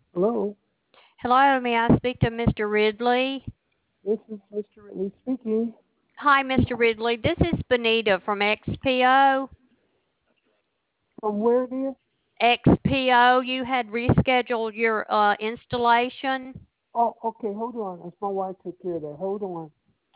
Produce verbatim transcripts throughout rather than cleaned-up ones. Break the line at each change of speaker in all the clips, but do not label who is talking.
Hello,
Hello, may I speak to Mister Ridley?
this is Mister Ridley speaking.
Hi, Mister Ridley. This is Benita from X P O.
From where, dear?
X P O, you had rescheduled your uh, installation.
Oh, okay, hold on. It's my wife took care of that. Hold on.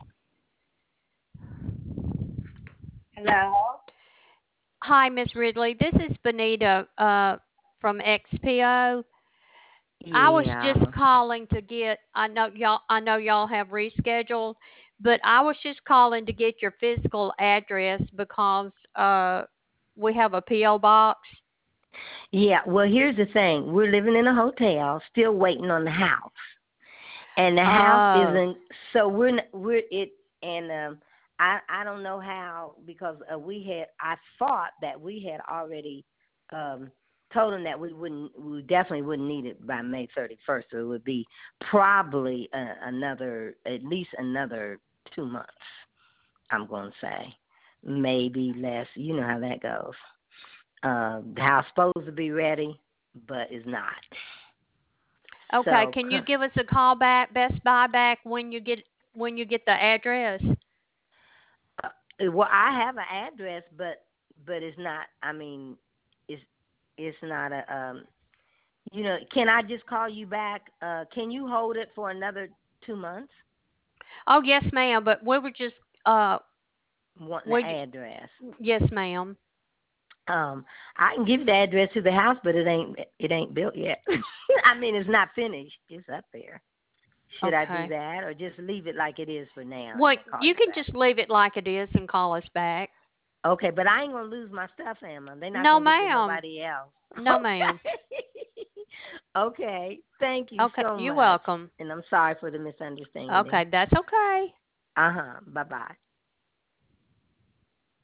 Hello?
Hi, Miss Ridley. This is Benita uh, from X P O. I was just
Yeah.
calling to get. I know y'all. I know y'all have rescheduled, but I was just calling to get your physical address because uh, we have a P O box.
Yeah. Well, here's the thing. We're living in a hotel, still waiting on the house, and the house
Oh.
isn't. So we're n- we're it, and um, I I don't know how because uh, we had I thought that we had already um told them that we wouldn't we definitely wouldn't need it by May thirty-first. So it would be probably uh, another at least another two months. I'm going to say maybe less. You know how that goes. Uh, the house supposed to be ready, but is not.
Okay,
So,
can you give us a call back, Best Buy back when you get when you get the address?
uh, well, I have an address, but but it's not. I mean, it's it's not a. Um, you know, can I just call you back? Uh, can you hold it for another two months?
Oh, yes, ma'am, but we were just uh
Wanting the
we
address.
yes, ma'am.
Um, I can give you the address to the house, but it ain't it ain't built yet. I mean, it's not finished. It's up there. Should I do
Okay.
that or just leave it like it is for now
Well,
and call
you
you
can
back?
just leave it like it is and call us back.
Okay, but I ain't gonna lose my stuff, Emma. They're not
No,
gonna give it to
ma'am.
nobody else.
No, ma'am.
Okay. Okay. Thank you
Okay,
so
you're
much.
welcome.
And I'm sorry for the misunderstanding.
Okay, that's okay.
Uh huh. Bye bye.